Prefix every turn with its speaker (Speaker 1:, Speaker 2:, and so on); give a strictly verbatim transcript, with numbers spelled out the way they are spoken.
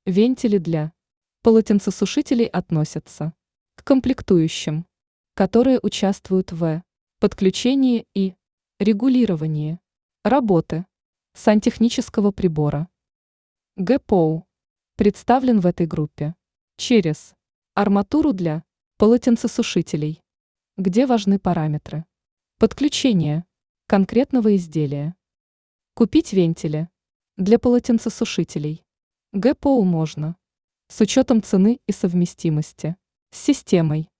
Speaker 1: Вентили для полотенцесушителей относятся к комплектующим, которые участвуют в подключении и регулировании работы сантехнического прибора. ГПОУ представлен в этой группе через арматуру для полотенцесушителей, где важны параметры подключения конкретного изделия. Купить вентили для полотенцесушителей ГПОУ можно с учетом цены и совместимости с системой